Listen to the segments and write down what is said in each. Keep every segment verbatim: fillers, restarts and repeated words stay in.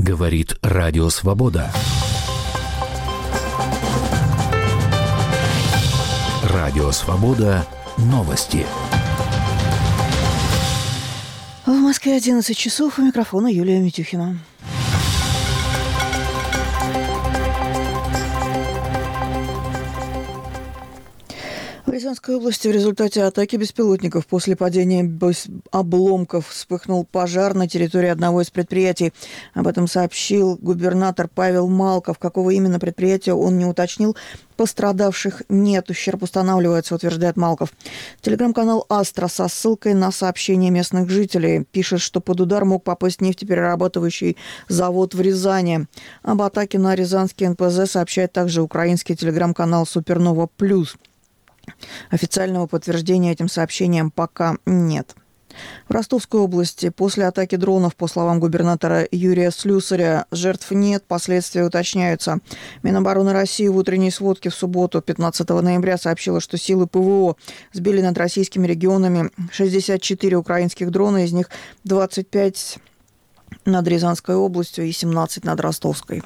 Говорит Радио Свобода. Радио Свобода. Новости. В Москве одиннадцать часов. У микрофона Юлия Митюхина. В Рязанской области в результате атаки беспилотников после падения обломков вспыхнул пожар на территории одного из предприятий. Об этом сообщил губернатор Павел Малков. Какого именно предприятия он не уточнил. Пострадавших нет, ущерб устанавливается, утверждает Малков. Телеграм-канал «Астра» со ссылкой на сообщение местных жителей пишет, что под удар мог попасть нефтеперерабатывающий завод в Рязани. Об атаке на рязанский эн пэ зэ сообщает также украинский телеграм-канал «Супернова Плюс». Официального подтверждения этим сообщениям пока нет. В Ростовской области после атаки дронов, по словам губернатора Юрия Слюсаря, жертв нет, последствия уточняются. Минобороны России в утренней сводке в субботу, пятнадцатого ноября, сообщила, что силы пэ вэ о сбили над российскими регионами шестьдесят четыре украинских дрона, из них двадцать пять над Рязанской областью и семнадцать над Ростовской.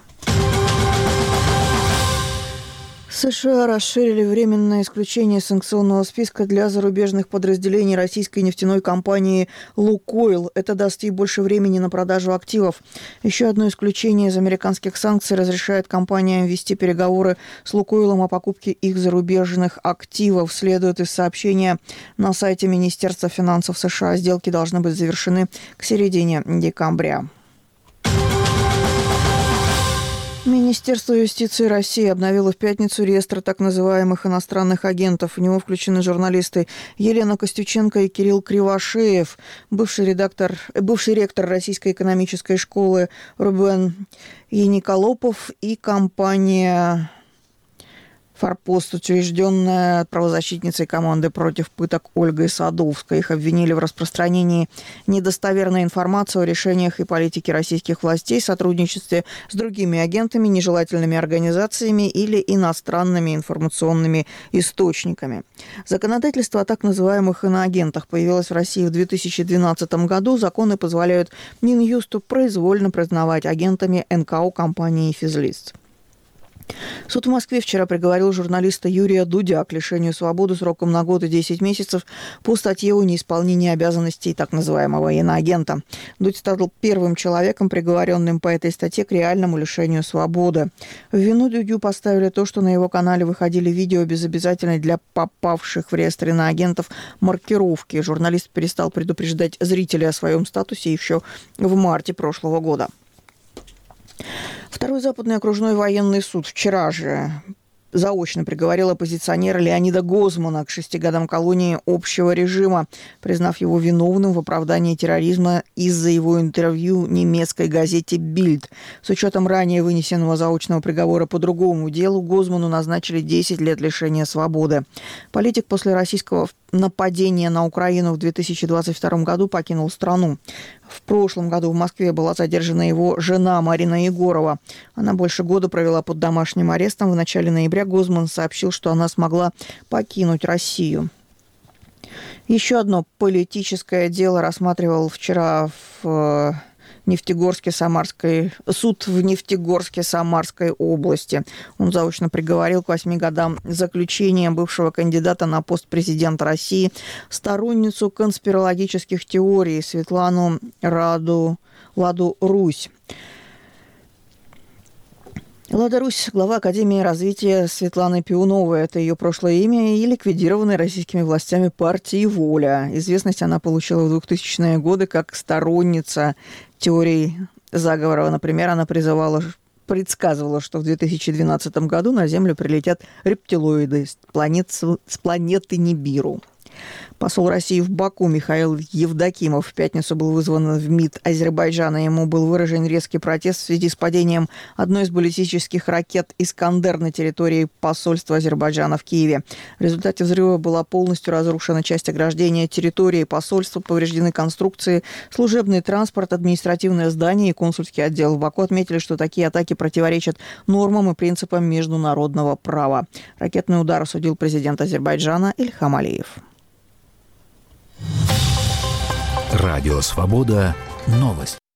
США расширили временное исключение санкционного списка для зарубежных подразделений российской нефтяной компании «Лукойл». Это даст ей больше времени на продажу активов. Еще одно исключение из американских санкций разрешает компаниям вести переговоры с «Лукойлом» о покупке их зарубежных активов. Следует из сообщения на сайте Министерства финансов США. Сделки должны быть завершены к середине декабря. Министерство юстиции России обновило в пятницу реестр так называемых иностранных агентов. В него включены журналисты Елена Костюченко и Кирилл Кривошеев, бывший редактор, бывший ректор Российской экономической школы Рубен Яниколопов и компания «Форпост», учрежденная правозащитницей команды против пыток Ольгой Садовской. Их обвинили в распространении недостоверной информации о решениях и политике российских властей, сотрудничестве с другими агентами, нежелательными организациями или иностранными информационными источниками. Законодательство о так называемых иноагентах появилось в России в две тысячи двенадцатом году. Законы позволяют Минюсту произвольно признавать агентами эн ка о компании «Физлист». Суд в Москве вчера приговорил журналиста Юрия Дудя к лишению свободы сроком на год и десять месяцев по статье о неисполнении обязанностей так называемого иноагента. Дудь стал первым человеком, приговоренным по этой статье к реальному лишению свободы. В вину Дудю поставили то, что на его канале выходили видео без обязательной для попавших в реестр иноагентов маркировки. Журналист перестал предупреждать зрителей о своем статусе еще в марте прошлого года. Второй западный окружной военный суд вчера же заочно приговорил оппозиционера Леонида Гозмана к шести годам колонии общего режима, признав его виновным в оправдании терроризма из-за его интервью немецкой газете «Бильд». С учетом ранее вынесенного заочного приговора по другому делу, Гозману назначили десять лет лишения свободы. Политик после российского нападения на Украину в две тысячи двадцать втором году покинул страну. В прошлом году в Москве была задержана его жена Марина Егорова. Она больше года провела под домашним арестом. В начале ноября Гозман сообщил, что она смогла покинуть Россию. Еще одно политическое дело рассматривал вчера в Нефтегорске, Самарской, суд в Нефтегорске, Самарской области. Он заочно приговорил к восьми годам заключения бывшего кандидата на пост президента России, сторонницу конспирологических теорий Светлану Раду, Ладу Русь. Лада Русь, глава Академии развития Светланы Пиуновой. Это ее прошлое имя и ликвидированной российскими властями партии «Воля». Известность она получила в двухтысячные годы как сторонница теорий заговора. Например, она призывала, предсказывала, что в две тысячи двенадцатом году на Землю прилетят рептилоиды с, планет, с планеты Нибиру. Посол России в Баку Михаил Евдокимов в пятницу был вызван в МИД Азербайджана. Ему был выражен резкий протест в связи с падением одной из баллистических ракет «Искандер» на территории посольства Азербайджана в Киеве. В результате взрыва была полностью разрушена часть ограждения территории посольства, повреждены конструкции, служебный транспорт, административное здание и консульский отдел. В Баку отметили, что такие атаки противоречат нормам и принципам международного права. Ракетный удар осудил президент Азербайджана Ильхам Алиев. Радио Свобода. Новость.